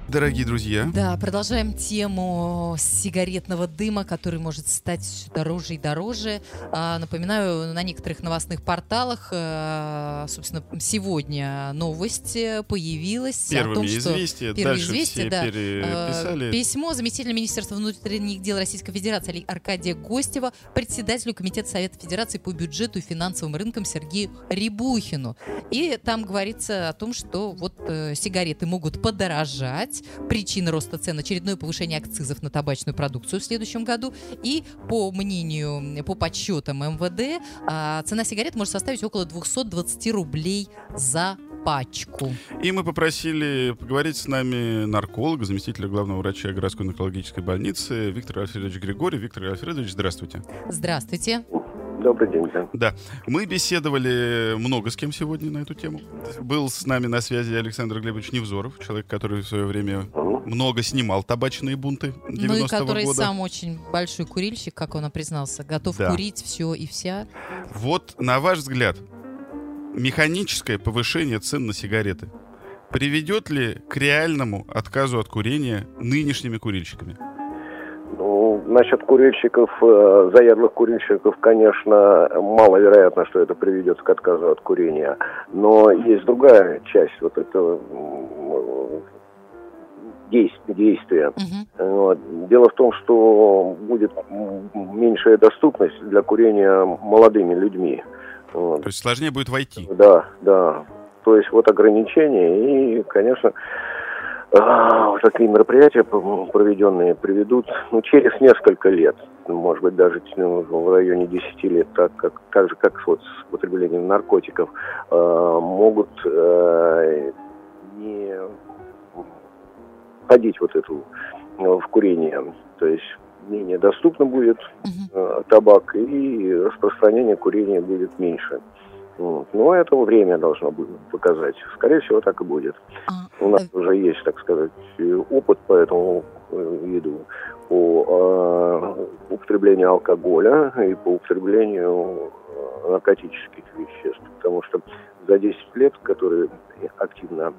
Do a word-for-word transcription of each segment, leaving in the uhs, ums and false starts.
Дорогие друзья. Да, продолжаем тему сигаретного дыма, который может стать все дороже и дороже. А, напоминаю, на некоторых новостных порталах, а, собственно, сегодня новость появилась Первыми о том, что... известия, Первые дальше известия, все да. переписали. Письмо заместителя Министерства внутренних дел Российской Федерации Аркадия Гостева председателю Комитета Совета Федерации по бюджету и финансовым рынкам Сергею Рябухину. И там говорится о том, что вот э, сигареты могут подорожать. Причина роста цен — очередное повышение акцизов на табачную продукцию в следующем году. И по мнению, по подсчетам эм вэ дэ, цена сигарет может составить около двести двадцать рублей за пачку. И мы попросили поговорить с нами нарколога, заместителя главного врача городской онкологической больницы Виктор Альфредович Григорий. Виктор Альфредович, здравствуйте. Здравствуйте. Добрый день, да. Да, мы беседовали много с кем сегодня на эту тему. Был с нами на связи Александр Глебович Невзоров, человек, который в свое время Угу. много снимал табачные бунты девяностого года. Ну и который сам очень большой курильщик, как он и признался, готов Да. курить все и вся. Вот, на ваш взгляд, механическое повышение цен на сигареты приведет ли к реальному отказу от курения нынешними курильщиками? Ну, насчет курильщиков, э, заядлых курильщиков, конечно, маловероятно, что это приведет к отказу от курения. Но есть другая часть вот этого м, действ- действия. Мгм. Вот. Дело в том, что будет м, меньшая доступность для курения молодыми людьми. Вот. То есть сложнее будет войти? Да, да. То есть вот ограничения и, конечно, а, вот такие мероприятия, проведенные, приведут ну, через несколько лет, может быть, даже ну, в районе десяти лет, так, как, так же, как вот с употреблением наркотиков, а, могут а, не входить вот эту в курение. То есть менее доступно будет Мгм. а, табак, и распространение курения будет меньше. Вот. Но это время должно будет показать. Скорее всего, так и будет. А, У нас э, уже есть, так сказать, опыт по этому э, виду, по э, употреблению алкоголя и по употреблению э, наркотических веществ. Потому что за десять лет, которые активно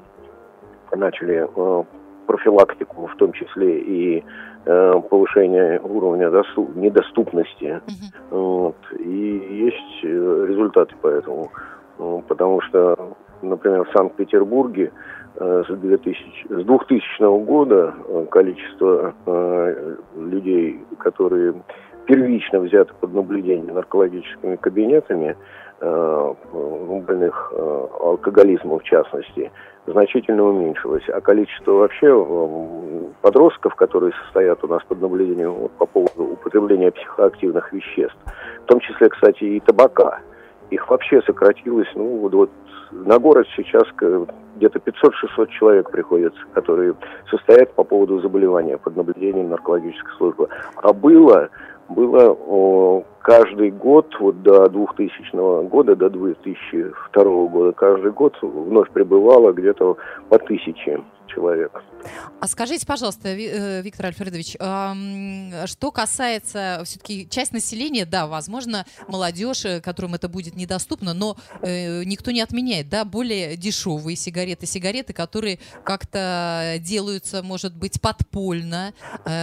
начали э, профилактику, в том числе и э, повышение уровня доступ- недоступности, мгм. вот, и есть э, результаты по этому. Ну, потому что, например, в Санкт-Петербурге э, с, двухтысячного, с двухтысячного года э, количество э, людей, которые первично взяты под наблюдение наркологическими кабинетами, э, больных э, алкоголизмом в частности, значительно уменьшилось. А количество вообще э, подростков, которые состоят у нас под наблюдением вот, по поводу употребления психоактивных веществ, в том числе, кстати, и табака, их вообще сократилось, ну, вот, вот на город сейчас где-то пятьсот-шестьсот человек приходится, которые состоят по поводу заболевания под наблюдением наркологической службы. А было, было о, каждый год, вот до двухтысячного года, до две тысячи второго года, каждый год вновь прибывало где-то по тысяче человек. А скажите, пожалуйста, Ви- э, Виктор Альфредович, ам, что касается все-таки часть населения, да, возможно, молодежь, э, которым это будет недоступно, но э, никто не отменяет, да, более дешевые сигареты, сигареты, которые как-то делаются, может быть, подпольно.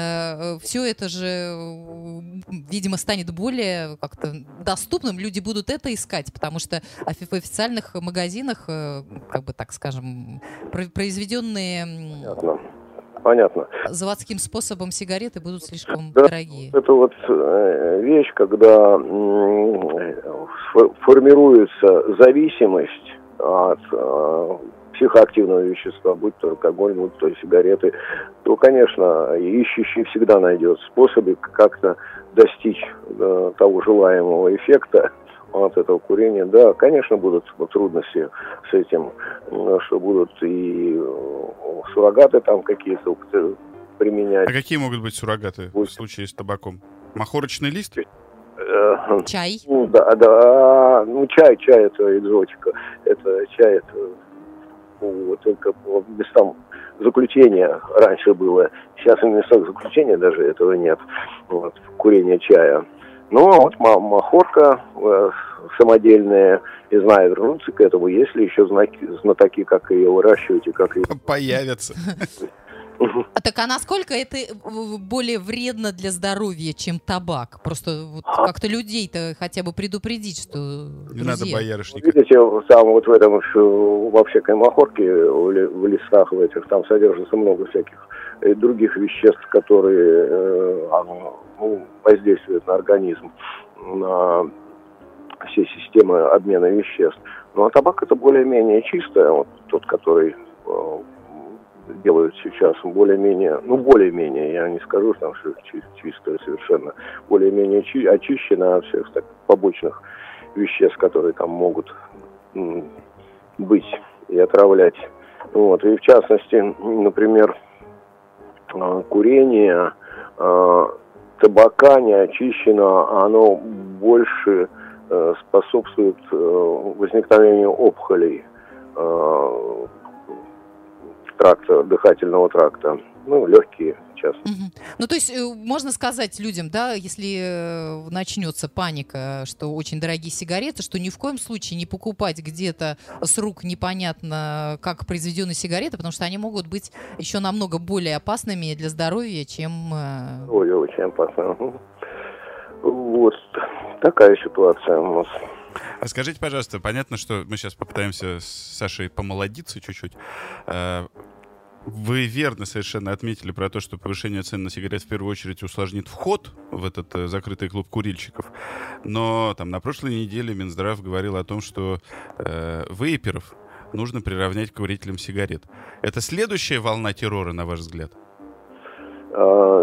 Все это же, э, видимо, станет более как-то доступным, люди будут это искать, потому что офи- в официальных магазинах, э, как бы так скажем, про- произведенные м, Понятно. Понятно. заводским способом сигареты будут слишком Да, дорогие. это вот э, вещь, когда м, фо- формируется зависимость от э, психоактивного вещества, будь то алкоголь, будь то сигареты, то, конечно, ищущий всегда найдет способы как-то достичь э, того желаемого эффекта от этого курения. Да, конечно, будут вот трудности с этим, э, что будут и э, суррогаты там какие-то употр- применять. А какие могут быть суррогаты в случае с табаком? Махорочный лист? Э, Чай. Ну, да, да, ну, чай, чай это экзотика, это чай, это ну, вот только по местам заключения раньше было, сейчас и в местах заключения даже этого нет, вот, курение чая. Ну, а вот ма- махорка э, самодельная, не знаю, вернуться к этому, если еще знаки, знатоки, как ее выращивать и как ее... Появятся. А так а насколько это более вредно для здоровья, чем табак? Просто вот как-то людей-то хотя бы предупредить, что, Не друзья... надо боярышника. Видите, сам вот в этом, во всякой махорке, в лесах в этих, там содержится много всяких других веществ, которые ну, воздействуют на организм, на все системы обмена веществ. Ну, а табак это более-менее чистое, вот тот, который делают сейчас, более-менее, ну, более-менее, я не скажу, там, что чистое совершенно, более-менее чи- очищено от всех так, побочных веществ, которые там могут м, быть и отравлять. Вот. И в частности, например, э, курение э, табака не очищено, оно больше э, способствует э, возникновению опухолей э, тракта, дыхательного тракта, ну, легкие, в частности. Угу. Ну, то есть можно сказать людям, да, если начнется паника, что очень дорогие сигареты, что ни в коем случае не покупать где-то с рук непонятно как произведенные сигареты, потому что они могут быть еще намного более опасными для здоровья, чем... Ой, очень опасно. Вот такая ситуация у нас. А скажите, пожалуйста, понятно, что мы сейчас попытаемся с Сашей помолодиться чуть-чуть. Вы верно совершенно отметили про то, что повышение цен на сигарет в первую очередь усложнит вход в этот э, закрытый клуб курильщиков. Но там на прошлой неделе Минздрав говорил о том, что э, вейперов нужно приравнять к курителям сигарет. Это следующая волна террора, на ваш взгляд? А,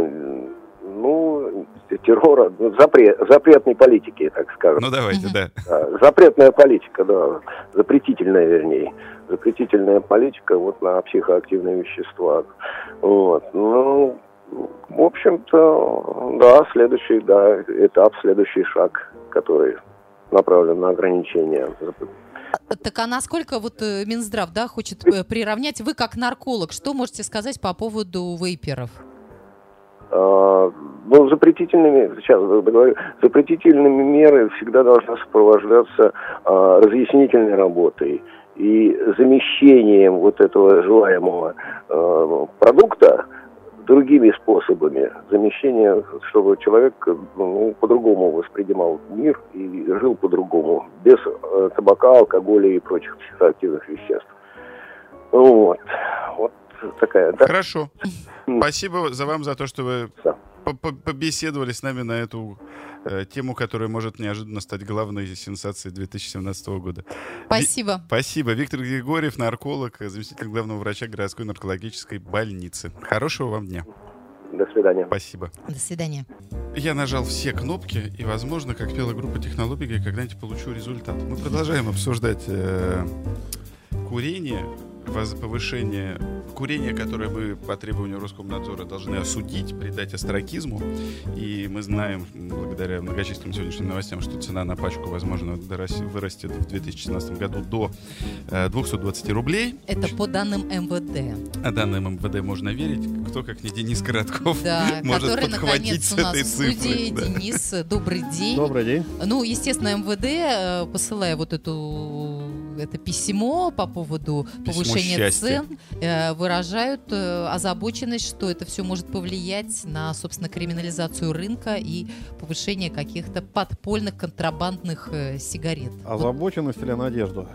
ну, террора, запрет, запретной политики, так скажем. Ну, давайте, да. Запретная политика, да, запретительная, вернее. Запретительная политика вот на психоактивные вещества. Вот. Ну, в общем-то, да, следующий, да, этап, следующий шаг, который направлен на ограничение. Так а насколько вот Минздрав, да, хочет приравнять, вы как нарколог, что можете сказать по поводу вейперов? А, ну, запретительными, сейчас говорю, запретительными мерами всегда должны сопровождаться а, разъяснительной работой и замещением вот этого желаемого э, продукта другими способами. Замещение, чтобы человек ну, по-другому воспринимал мир и жил по-другому, без э, табака, алкоголя и прочих психоактивных веществ. Вот. Вот такая, да? Хорошо. Спасибо за вам за то, что вы да. побеседовали с нами на эту э, тему, которая может неожиданно стать главной сенсацией две тысячи семнадцатого года. Спасибо. Ви- Спасибо. Виктор Григорьев, нарколог, заместитель главного врача городской наркологической больницы. Хорошего вам дня. До свидания. Спасибо. До свидания. Я нажал все кнопки, и, возможно, как пела группа «Технология», когда-нибудь получу результат. Мы продолжаем обсуждать э, курение, повышение курения, которое мы по требованию Роскомнадзора должны осудить, придать остракизму. И мы знаем, благодаря многочисленным сегодняшним новостям, что цена на пачку, возможно, вырастет в две тысячи семнадцатом году до э, двести двадцать рублей. Это по данным эм вэ дэ. А данным эм вэ дэ можно верить. Кто, как не Денис Коротков, да, может который, подхватить наконец, с у нас этой в студии. цифры. Да. Денис, добрый день. Добрый день. Ну, естественно, эм вэ дэ, посылая вот эту, это письмо по поводу Письмо повышения счастья. цен, выражают озабоченность, что это все может повлиять на, собственно, криминализацию рынка и повышение каких-то подпольных контрабандных сигарет. Озабоченность или надежду?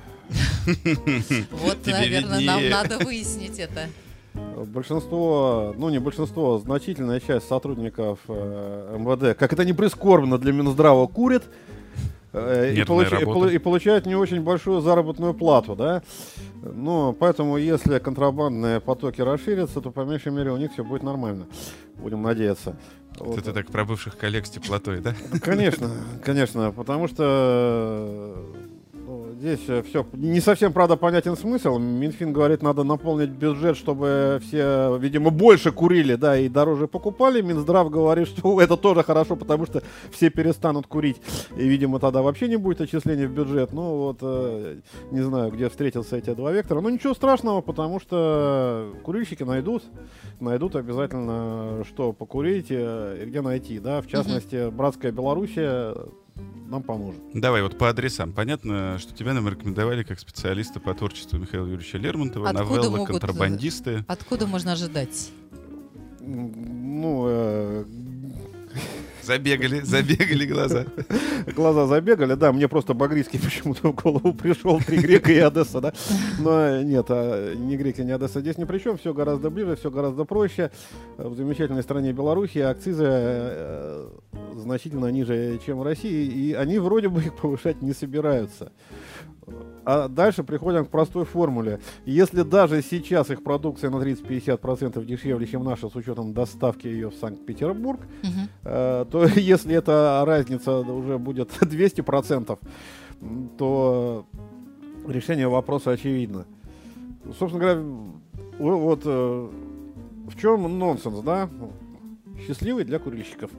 Вот, наверное, нам надо выяснить это. Большинство, ну не большинство, значительная часть сотрудников эм вэ дэ, как это не прискорбно для Минздрава, курит. И, получ... и получают не очень большую заработную плату, да. Ну, поэтому, если контрабандные потоки расширятся, то по меньшей мере у них все будет нормально. Будем надеяться. Вот. Это так про бывших коллег с теплотой, да? Конечно, конечно, потому что здесь все не совсем, правда, понятен смысл. Минфин говорит, надо наполнить бюджет, чтобы все, видимо, больше курили, да, и дороже покупали. Минздрав говорит, что это тоже хорошо, потому что все перестанут курить. И, видимо, тогда вообще не будет отчислений в бюджет. Ну, вот, э, не знаю, где встретятся эти два вектора. Но ничего страшного, потому что курильщики найдут. Найдут обязательно, что покурить и где найти, да. В частности, братская Белоруссия нам поможет. Давай вот по адресам. Понятно, что тебя нам рекомендовали как специалиста по творчеству Михаила Юрьевича Лермонтова, Откуда новелла могут, «Контрабандисты». Откуда можно ожидать? Ну, э, Забегали, забегали глаза. глаза забегали, да, мне просто Багрийский почему-то в голову пришел, три грека и Одесса, да. Но нет, а, ни греки, ни Одесса здесь ни при чем, все гораздо ближе, все гораздо проще. В замечательной стране Беларуси акцизы э, значительно ниже, чем в России, и они вроде бы их повышать не собираются. А дальше приходим к простой формуле. Если даже сейчас их продукция на тридцать-пятьдесят процентов дешевле, чем наша, с учетом доставки ее в Санкт-Петербург, Мгм. э, то если эта разница уже будет двести процентов, то решение вопроса очевидно. Собственно говоря, в- вот э, в чем нонсенс, да? Счастливый для курильщиков.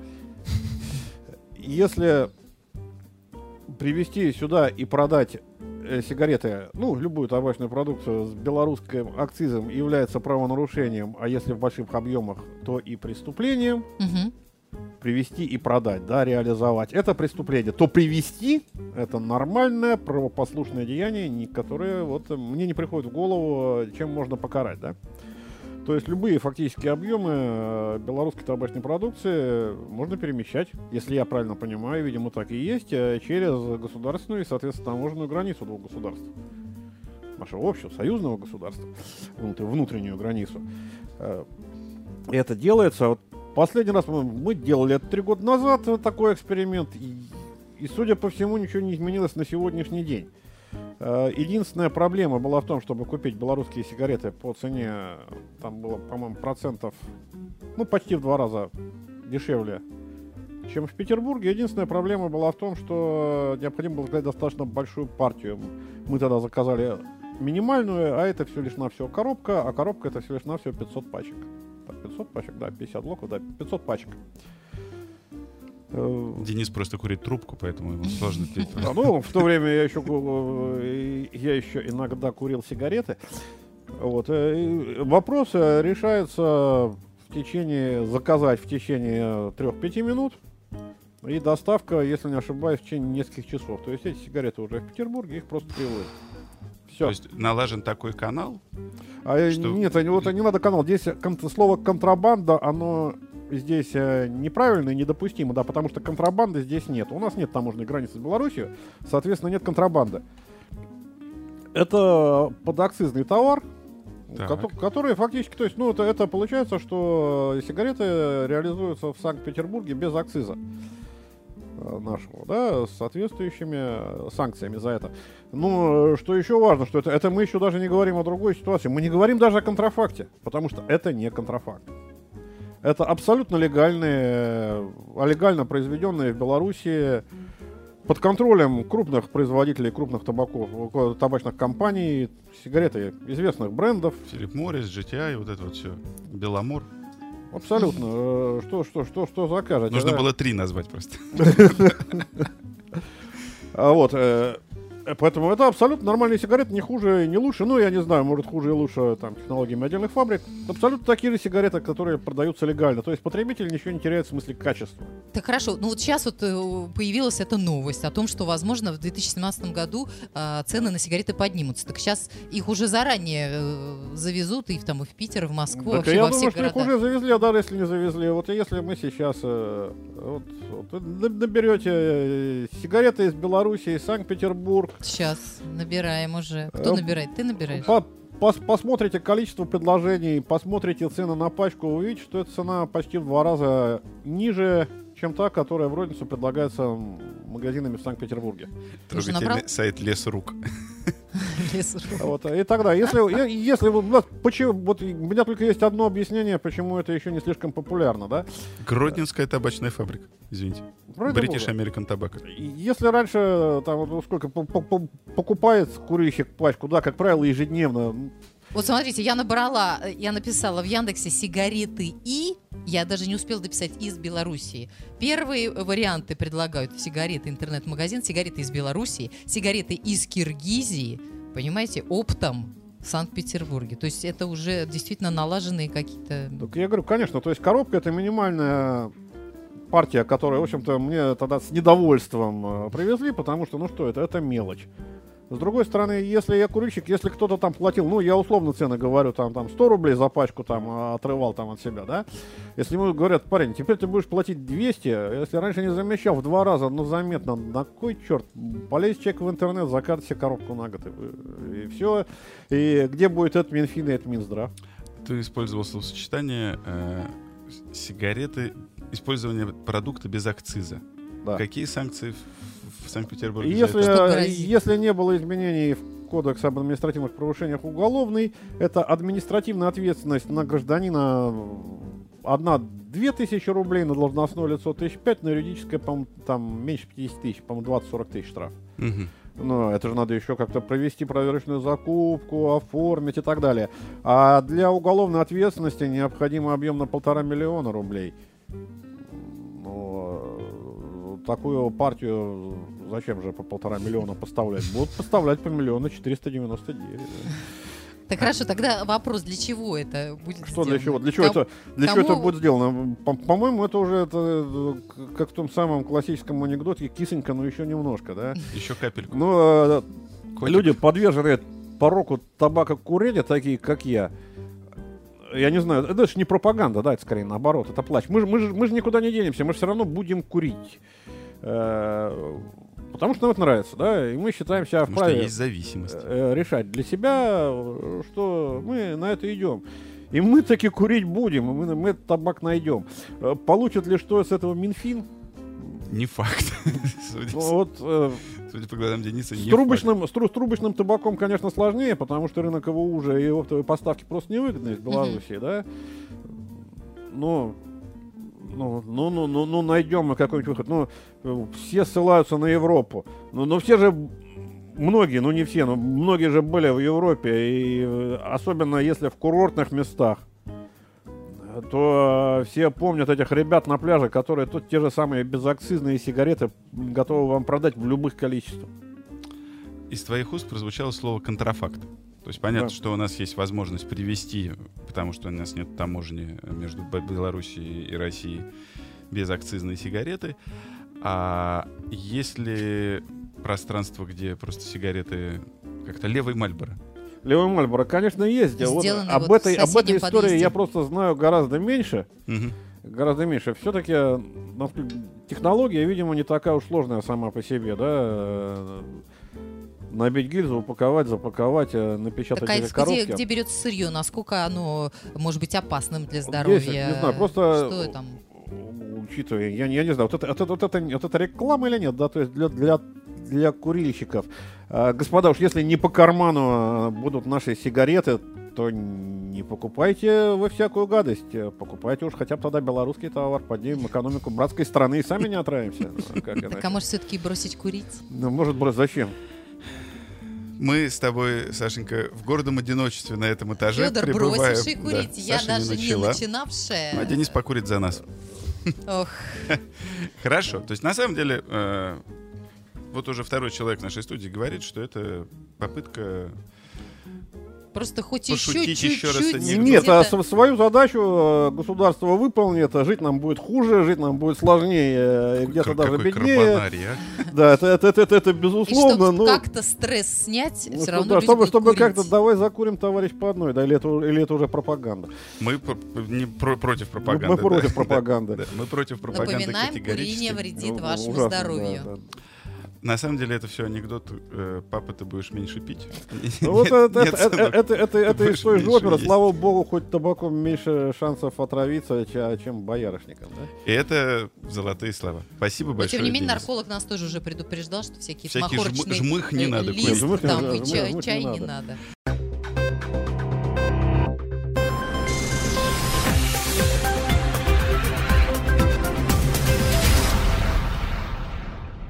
Если привезти сюда и продать э, сигареты, ну, любую табачную продукцию с белорусским акцизом является правонарушением, а если в больших объемах, то и преступлением. Мгм. Привезти и продать, да, реализовать. Это преступление. То привезти — это нормальное правопослушное деяние, не- которое вот э, мне не приходит в голову, чем можно покарать, да. То есть любые фактически объемы э, белорусской табачной продукции можно перемещать, если я правильно понимаю, видимо, так и есть, э, через государственную и, соответственно, таможенную границу двух государств. Нашего общего, союзного государства, внутр- внутреннюю границу. Э, Это делается. Вот последний раз мы, мы делали это три года назад, вот такой эксперимент, и, и, судя по всему, ничего не изменилось на сегодняшний день. Э, Единственная проблема была в том, чтобы купить белорусские сигареты по цене, там было, по-моему, процентов, ну, почти в два раза дешевле, чем в Петербурге. Единственная проблема была в том, что необходимо было заказать достаточно большую партию. Мы тогда заказали минимальную, а это все лишь навсего коробка, а коробка это все лишь навсего пятьсот пачек. Так, пятьсот пачек, да, пятьдесят блоков, да, пятьсот пачек. Э, Денис просто курит трубку, поэтому ему сложно ответить. А, ну, в то время я еще, э, я еще иногда курил сигареты. Вот. э, и Вопрос э, решается в течение, заказать в течение трех-пяти минут. И доставка, если не ошибаюсь, в течение нескольких часов. То есть эти сигареты уже в Петербурге, их просто привозят. Все. То есть налажен такой канал. А э, что- нет, они- вот не надо канал. Здесь кон- слово контрабанда, оно здесь э, неправильно и недопустимо, да, потому что контрабанды здесь нет. У нас нет таможенной границы с Беларусью, соответственно, нет контрабанды. Это подакцизный товар, Так. кото- который фактически, то есть, ну, это, это получается, что сигареты реализуются в Санкт-Петербурге без акциза э, нашего, да, с соответствующими э, санкциями за это. Ну, э, что еще важно, что это, это мы еще даже не говорим о другой ситуации. Мы не говорим даже о контрафакте, потому что это не контрафакт. Это абсолютно легальные, э, легально произведенные в Беларуси под контролем крупных производителей, крупных табаков, э, табачных компаний, сигареты известных брендов. Филипп Моррис, джи ти ай, вот это вот все. Беломор. Абсолютно. Э, Что, что, что, что закажете? Нужно да? было три назвать просто. А вот, э, э, поэтому это абсолютно нормальные сигареты, не хуже и не лучше. Ну, я не знаю, может, хуже и лучше там технологиями отдельных фабрик. Абсолютно такие же сигареты, которые продаются легально. То есть потребитель ничего не теряет в смысле качества. Так хорошо, ну вот сейчас вот э, появилась эта новость о том, что, возможно, в две тысячи семнадцатом году э, цены на сигареты поднимутся. Так сейчас их уже заранее э, завезут и в, там, и в Питер, и в Москву, Так вообще я во думаю, всех что их городах. уже завезли, а даже если не завезли. Вот если мы сейчас э, вот, вот, наберете э, сигареты из Беларуси, из Санкт-Петербург, Сейчас набираем уже. Кто Э, набирает? Ты набираешь? По- пос- посмотрите количество предложений, посмотрите цены на пачку, вы увидите, что эта цена почти в два раза ниже, чем та, которая в розницу предлагается магазинами в Санкт-Петербурге. Ты уже Трогательный набрал? сайт Лес.Рук. Вот, и тогда, если, и- если вот, вот почему, вот у меня только есть одно объяснение, почему это еще не слишком популярно, да? Гродненская табачная фабрика. Извините. Вроде British бы. American Tobacco. И Если раньше там вот сколько по- по- по- покупает курильщик пачку, да, как правило, ежедневно. Вот смотрите, я набрала, э, я написала в Яндексе сигареты и, я даже не успела дописать из Белоруссии. Первые варианты предлагают сигареты, интернет-магазин, сигареты из Белоруссии, сигареты из Киргизии, понимаете, оптом в Санкт-Петербурге. То есть это уже действительно налаженные какие-то... Так я говорю, конечно, то есть коробка это минимальная партия, которая, в общем-то, мне тогда с недовольством э, привезли, потому что, ну что это, это мелочь. С другой стороны, если я курильщик, если кто-то там платил, ну, я условно цены говорю, там, там сто рублей за пачку там отрывал там от себя, да, если ему говорят, парень, теперь ты будешь платить двести, если раньше не замещал в два раза, ну, заметно, на кой черт, полез человек в интернет, закажет себе коробку на год, и, и все, и где будет этот Минфин и этот Минздрав? Ты использовал словосочетание э, сигареты, использование продукта без акциза. Да. Какие санкции в, в Санкт-Петербурге? Если, если не было изменений в Кодекс об административных правонарушениях уголовный, это административная ответственность на гражданина одна-две тысячи рублей, на должностное лицо тысяч пять, на юридическое, по-моему, там меньше пятьдесят тысяч, по-моему, двадцать-сорок тысяч штраф. Угу. Но это же надо еще как-то провести проверочную закупку, оформить и так далее. А для уголовной ответственности необходим объем на полтора миллиона рублей. Такую партию зачем же по полтора миллиона поставлять? Будут поставлять по миллиону четыреста девяносто девять. Так хорошо, тогда вопрос, для чего это будет Что сделано? для чего? Для чего, Ком- это, для кому... чего это будет сделано? По- по-моему, это уже это, как в том самом классическом анекдоте, кисонька, но еще немножко, да? Еще капельку. Ну, Котик. люди, подверженные пороку табакокурения, такие, как я, я не знаю, это же не пропаганда, да, это скорее наоборот, это плач. Мы же мы же, мы же никуда не денемся, мы же все равно будем курить. Потому что нам это нравится, да, и мы считаем себя Потому вправе что есть зависимость. решать для себя, что мы на это идем. И мы таки курить будем, и мы, мы этот табак найдем. Получит ли что с этого Минфин? Не факт. Судя, Вот, э, судя по глазам Дениса, с, не трубочным, с, тру- с трубочным табаком, конечно, сложнее, потому что рынок его уже и оптовые поставки просто невыгодны из Беларуси, mm-hmm. да. Но, ну, ну, ну, ну, ну, найдем мы какой-нибудь выход. Ну, все ссылаются на Европу. Ну, но все же, многие, ну не все, но многие же были в Европе, и особенно если в курортных местах, то все помнят этих ребят на пляже, которые тут те же самые безакцизные сигареты готовы вам продать в любых количествах. Из твоих уст прозвучало слово «контрафакт». То есть понятно, Да. что у нас есть возможность привезти, потому что у нас нет таможни между Белоруссией и Россией, безакцизные сигареты. А есть ли пространство, где просто сигареты как-то левый Мальборо? Левый Мальборо, конечно, есть. Вот Сделанный об, вот этой, в об этой соседнем истории подъезде. я просто знаю гораздо меньше. Угу. Гораздо меньше. Все-таки технология, видимо, не такая уж сложная сама по себе, да. Набить гильзу, упаковать, запаковать, напечатать Так, а эти коробки. где, где берется сырье? Насколько оно может быть опасным для здоровья? Здесь, не знаю, просто Что там? Учитывая, я, я не знаю, вот это, вот, это, вот, это, вот это реклама или нет, да, то есть для, для, для курильщиков. А, господа, уж если не по карману будут наши сигареты, то не покупайте вы всякую гадость. Покупайте уж хотя бы тогда белорусский товар, поднимем экономику братской страны и сами не отравимся. Ну, как Так, а может все-таки бросить курить? Ну, может, брось, зачем? Мы с тобой, Сашенька, в гордом одиночестве на этом этаже Федор, пребываем. бросивший курить. Да, Я Саша даже не, начала. начинавшая. Ну, а Денис покурит за нас. Ох. Хорошо. То есть, на самом деле, э, вот уже второй человек в нашей студии говорит, что это попытка... Просто хоть Пошутить еще еще раз чуть-чуть. анекдот. Нет, а где-то- св- свою задачу э, государство выполнит, а жить нам будет хуже, жить нам будет сложнее, э, где-то Как- даже какой беднее. карбонарий, а? Да, это, это, это, это И безусловно. чтобы но- как-то стресс снять, ну, все что- равно да, люди чтобы, будут чтобы курить. как-то давай закурим, товарищ, по одной, да, или это, или это уже пропаганда. Мы пр- не про- против пропаганды. Мы против да. пропаганды. Да, да, мы против пропаганды Напоминаем, категорически. курение вредит Ну, вашему ужасно, здоровью. да, да. На самом деле это все анекдот. э, Папа, ты будешь меньше пить. Ну, вот Нет, это, нет, это, это, сынок, это, это, это будешь из той же меньше оперы, есть. слава богу, хоть табаком меньше шансов отравиться, ча- чем боярышником. Да? И это золотые слова. Спасибо Но, большое, тем не менее, Денис. нарколог нас тоже уже предупреждал, что всякие Всякий жмы- махорочные жмых не надо лист, курить. Жмых не там, надо, и чай, жмых не чай не надо. надо.